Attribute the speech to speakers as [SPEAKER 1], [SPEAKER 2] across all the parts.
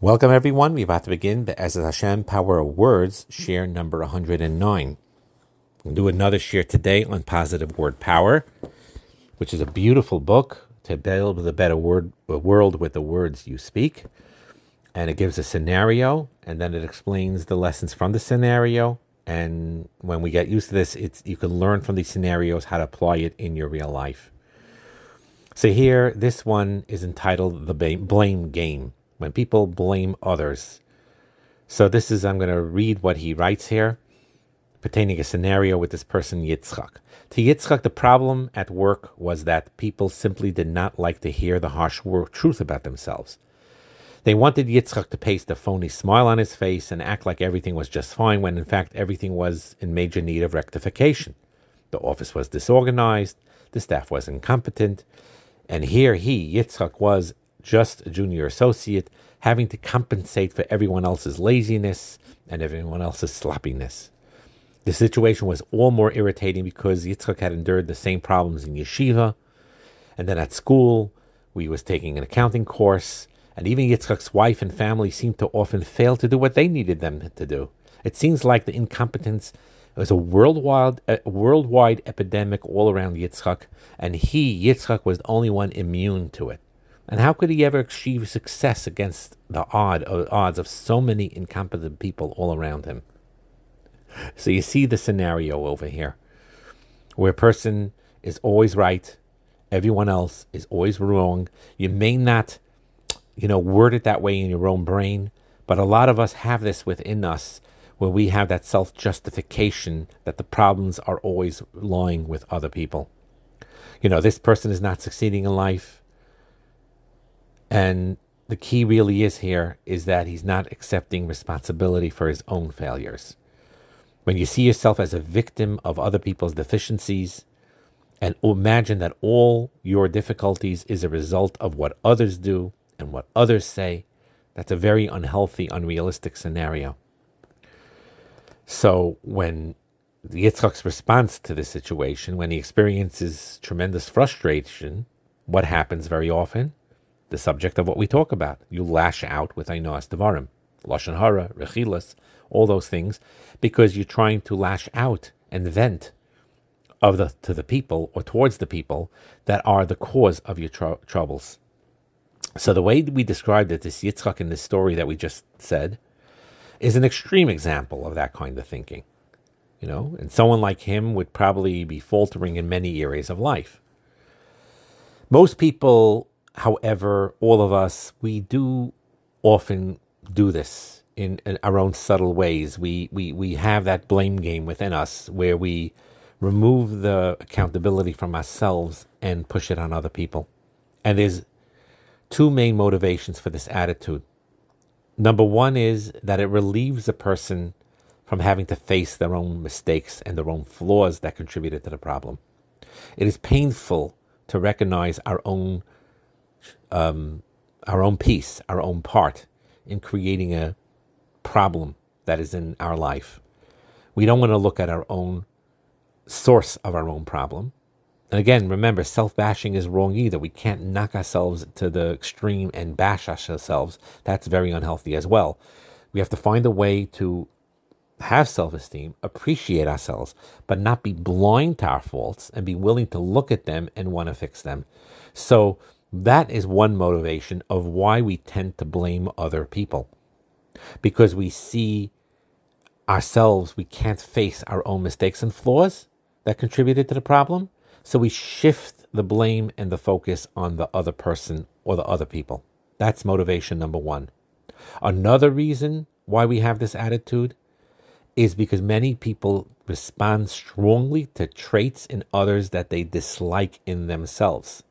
[SPEAKER 1] Welcome everyone. We're about to begin the Ezra Hashem Power of Words, share number 109. We'll do another share today on positive word power, which is a beautiful book to build a better world with the words you speak. And it gives a scenario, and then it explains the lessons from the scenario. And when we get used to this, you can learn from these scenarios how to apply it in your real life. So here, this one is entitled The Blame Game. When people blame others. So I'm going to read what he writes here, pertaining a scenario with this person, Yitzchak. To Yitzchak, the problem at work was that people simply did not like to hear the harsh truth about themselves. They wanted Yitzchak to paste a phony smile on his face and act like everything was just fine, when in fact everything was in major need of rectification. The office was disorganized, the staff was incompetent, and here Yitzchak, was just a junior associate, having to compensate for everyone else's laziness and everyone else's sloppiness. The situation was all more irritating because Yitzchak had endured the same problems in yeshiva, and then at school, we was taking an accounting course, and even Yitzchak's wife and family seemed to often fail to do what they needed them to do. It seems like the incompetence was a worldwide epidemic all around Yitzchak, and Yitzchak, was the only one immune to it. And how could he ever achieve success against the odds of so many incompetent people all around him? So you see the scenario over here, where a person is always right, everyone else is always wrong. You may not, word it that way in your own brain, but a lot of us have this within us, where we have that self-justification that the problems are always lying with other people. This person is not succeeding in life. And the key really is that he's not accepting responsibility for his own failures. When you see yourself as a victim of other people's deficiencies, and imagine that all your difficulties is a result of what others do and what others say, that's a very unhealthy, unrealistic scenario. So when Yitzchak's response to this situation, when he experiences tremendous frustration, what happens very often? The subject of what we talk about. You lash out with Einos Devarim, Lashon Hara, Rechilas, all those things, because you're trying to lash out and vent to the people or towards the people that are the cause of your troubles. So the way we described it, this Yitzchak in this story that we just said, is an extreme example of that kind of thinking. And someone like him would probably be faltering in many areas of life. Most people, however, all of us, we do often do this in our own subtle ways. We have that blame game within us where we remove the accountability from ourselves and push it on other people. And there's two main motivations for this attitude. Number one is that it relieves a person from having to face their own mistakes and their own flaws that contributed to the problem. It is painful to recognize our own piece, our own part in creating a problem that is in our life. We don't want to look at our own source of our own problem. And again, remember, self-bashing is wrong either. We can't knock ourselves to the extreme and bash ourselves. That's very unhealthy as well. We have to find a way to have self-esteem, appreciate ourselves, but not be blind to our faults and be willing to look at them and want to fix them. So that is one motivation of why we tend to blame other people. Because we see ourselves, we can't face our own mistakes and flaws that contributed to the problem. So we shift the blame and the focus on the other person or the other people. That's motivation number one. Another reason why we have this attitude is because many people respond strongly to traits in others that they dislike in themselves.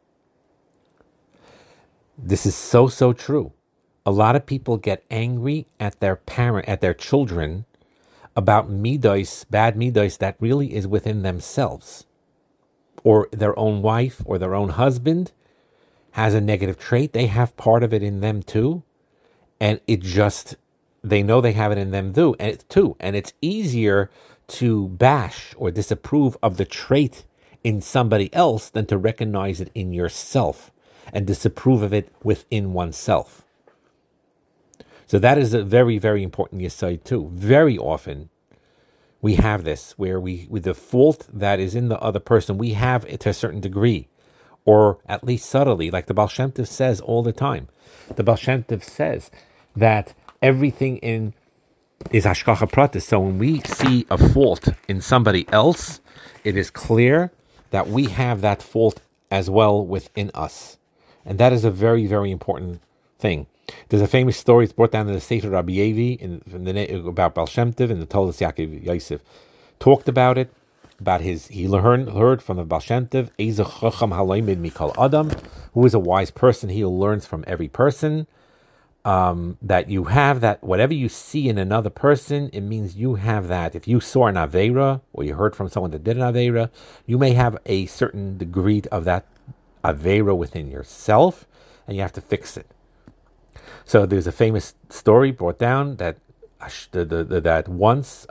[SPEAKER 1] This is so true. A lot of people get angry at their children about midos, bad midos that really is within themselves. Or their own wife or their own husband has a negative trait. They have part of it in them too. And they know they have it in them too. And it's easier to bash or disapprove of the trait in somebody else than to recognize it in yourself and disapprove of it within oneself. So that is a very, very important yesod too. Very often we have this where with the fault that is in the other person, we have it to a certain degree, or at least subtly, like the Baal Shem Tov says all the time. The Baal Shem Tov says that everything in is hashgacha pratis. So when we see a fault in somebody else, it is clear that we have that fault as well within us. And that is a very, very important thing. There's a famous story, it's brought down in the Sefer Rabbi Yevi about Baal Shem Tov, and the Tolas Yaakov Yosef talked about it, about he heard from the Baal Shem Tov, Eizeh Chacham Halomed Mikol Adam, who is a wise person, he who learns from every person. That you have that, whatever you see in another person, it means you have that. If you saw an Aveira, or you heard from someone that did an Aveira, you may have a certain degree of that Aveira within yourself, and you have to fix it. So there's a famous story brought down that that once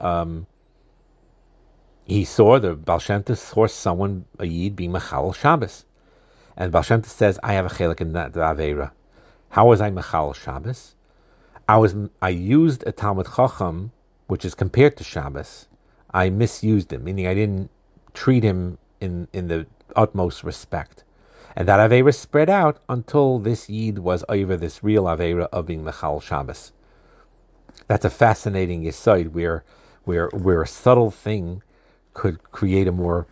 [SPEAKER 1] he saw, the Baal Shem Tov saw someone, a Yid, being Mechal Shabbos. And Baal Shem Tov says, I have a chelik in that Aveira. How was I Mechal Shabbos? I used a Talmud Chacham, which is compared to Shabbos. I misused him, meaning I didn't treat him in the utmost respect. And that Aveira spread out until this Yid was over this real Aveira of being Mechal Shabbos. That's a fascinating yesod where a subtle thing could create a more,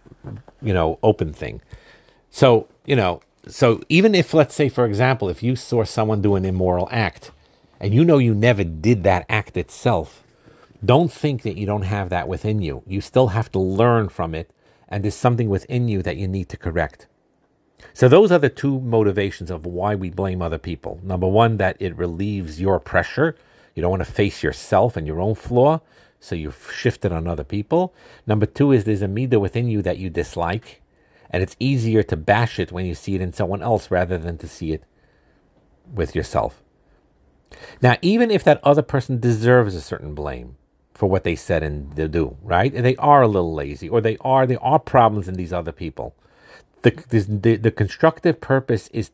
[SPEAKER 1] open thing. So, so even if, let's say, for example, if you saw someone do an immoral act, and you never did that act itself, don't think that you don't have that within you. You still have to learn from it, and there's something within you that you need to correct. So those are the two motivations of why we blame other people. Number one, that it relieves your pressure. You don't want to face yourself and your own flaw, so you shift it on other people. Number two is there's a midah within you that you dislike, and it's easier to bash it when you see it in someone else rather than to see it with yourself. Now, even if that other person deserves a certain blame for what they said and they do, right? They are a little lazy, or there are problems in these other people. The constructive purpose is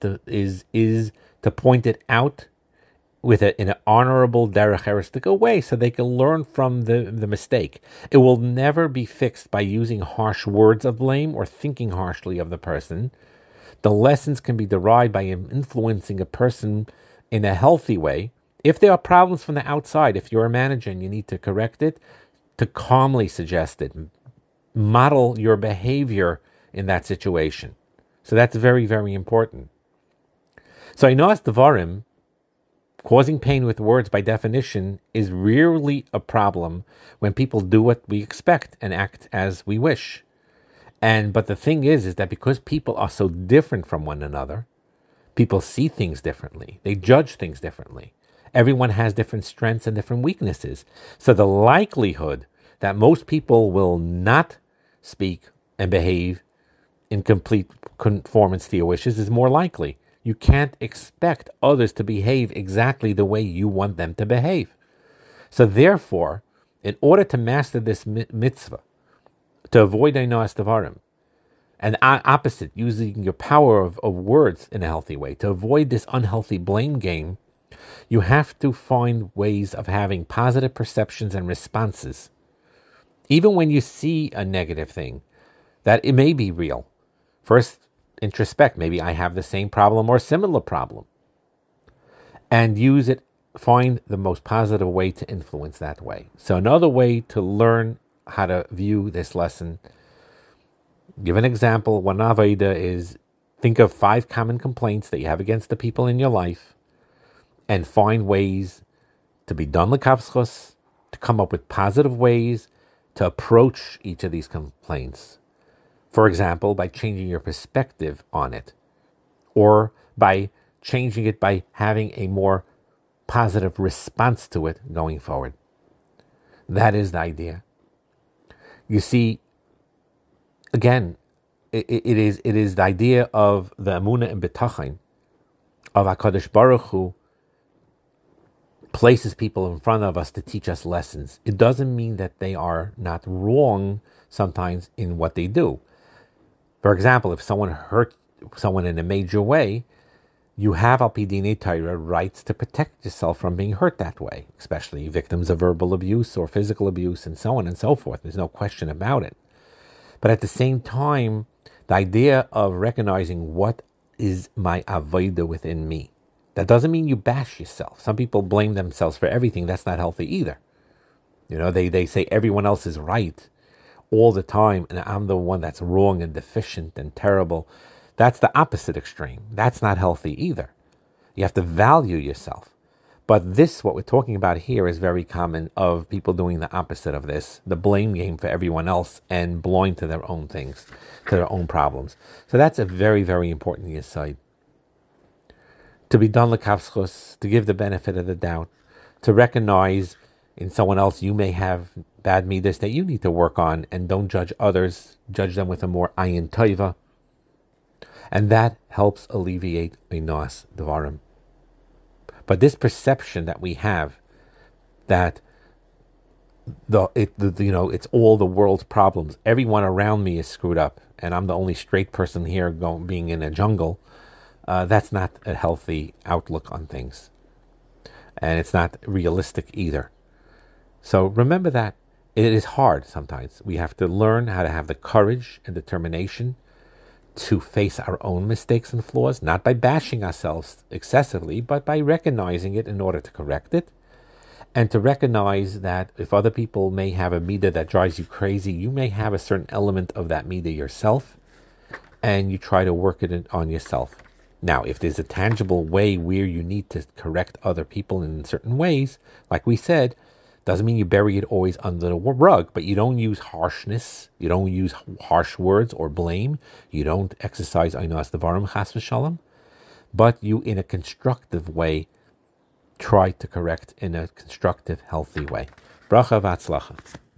[SPEAKER 1] to point it out in an honorable derecheristic way, so they can learn from the mistake. It will never be fixed by using harsh words of blame or thinking harshly of the person. The lessons can be derived by influencing a person in a healthy way. If there are problems from the outside, if you're a manager and you need to correct it, to calmly suggest it, model your behavior in that situation. So that's very, very important. So Einos Devarim, causing pain with words by definition, is rarely a problem when people do what we expect and act as we wish. But the thing is that because people are so different from one another, people see things differently. They judge things differently. Everyone has different strengths and different weaknesses. So the likelihood that most people will not speak and behave in complete conformance to your wishes is more likely. You can't expect others to behave exactly the way you want them to behave. So therefore, in order to master this mitzvah, to avoid Einos Devarim, and opposite, using your power of words in a healthy way, to avoid this unhealthy blame game, you have to find ways of having positive perceptions and responses. Even when you see a negative thing, that it may be real. First, introspect. Maybe I have the same problem or similar problem. And use it, find the most positive way to influence that way. So another way to learn how to view this lesson, give an example. One avodah is think of 5 common complaints that you have against the people in your life and find ways to be done l'kavschus, to come up with positive ways to approach each of these complaints. For example, by changing your perspective on it, or by changing it by having a more positive response to it going forward. That is the idea. You see, again, it is the idea of the Emunah and Bitachon of HaKadosh Baruch Hu places people in front of us to teach us lessons. It doesn't mean that they are not wrong sometimes in what they do. For example, if someone hurt someone in a major way, You have al pi dinei Torah rights to protect yourself from being hurt that way, especially victims of verbal abuse or physical abuse and so on and so forth. There's no question about it. But at the same time, the idea of recognizing what is my avodah within me, that doesn't mean you bash yourself. Some people blame themselves for everything. That's not healthy either. They say everyone else is right all the time, and I'm the one that's wrong and deficient and terrible. That's the opposite extreme. That's not healthy either. You have to value yourself. But this, what we're talking about here, is very common of people doing the opposite of this, the blame game for everyone else and blowing to their own things, to their own problems. So that's a very, very important insight. To be done l'kavschus, to give the benefit of the doubt, to recognize in someone else you may have bad midas that you need to work on, and don't judge others, judge them with a more ayin tova. And that helps alleviate einos devarim. But this perception that we have that it's all the world's problems, everyone around me is screwed up, and I'm the only straight person here being in a jungle, that's not a healthy outlook on things. And it's not realistic either. So remember that it is hard sometimes. We have to learn how to have the courage and determination to face our own mistakes and flaws, not by bashing ourselves excessively, but by recognizing it in order to correct it. And to recognize that if other people may have a midah that drives you crazy, you may have a certain element of that midah yourself, and you try to work it on yourself. Now, if there's a tangible way where you need to correct other people in certain ways, like we said, doesn't mean you bury it always under the rug, but you don't use harshness, you don't use harsh words or blame, you don't exercise einos devarim chas v'shalom, but you, in a constructive way, try to correct in a constructive, healthy way. Bracha v'atzlacha.